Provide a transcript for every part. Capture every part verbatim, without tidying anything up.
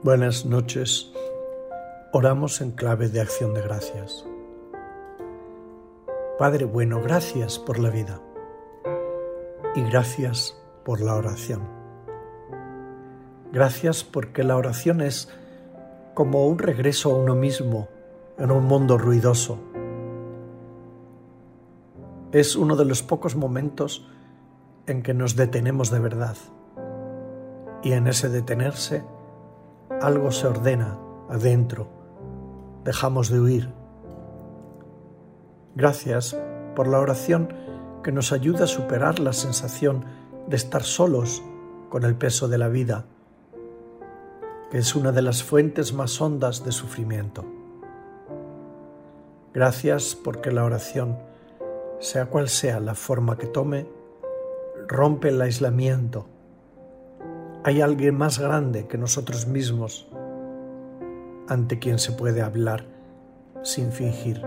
Buenas noches. Oramos en clave de acción de gracias. Padre bueno, gracias por la vida y gracias por la oración. Gracias porque la oración es como un regreso a uno mismo en un mundo ruidoso. Es uno de los pocos momentos en que nos detenemos de verdad y en ese detenerse algo se ordena adentro, dejamos de huir. Gracias por la oración que nos ayuda a superar la sensación de estar solos con el peso de la vida, que es una de las fuentes más hondas de sufrimiento. Gracias porque la oración, sea cual sea la forma que tome, rompe el aislamiento. Hay alguien más grande que nosotros mismos, ante quien se puede hablar sin fingir.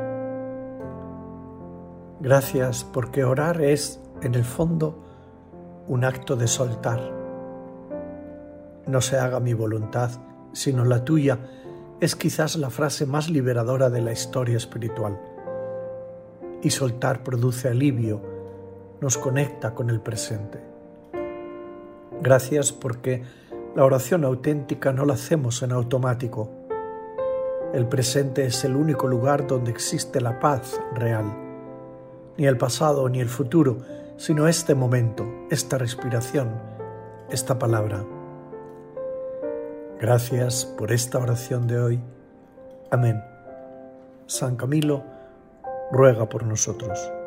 Gracias porque orar es, en el fondo, un acto de soltar. No se haga mi voluntad, sino la tuya, es quizás la frase más liberadora de la historia espiritual. Y soltar produce alivio, nos conecta con el presente. Gracias porque la oración auténtica no la hacemos en automático. El presente es el único lugar donde existe la paz real. Ni el pasado ni el futuro, sino este momento, esta respiración, esta palabra. Gracias por esta oración de hoy. Amén. San Camilo ruega por nosotros.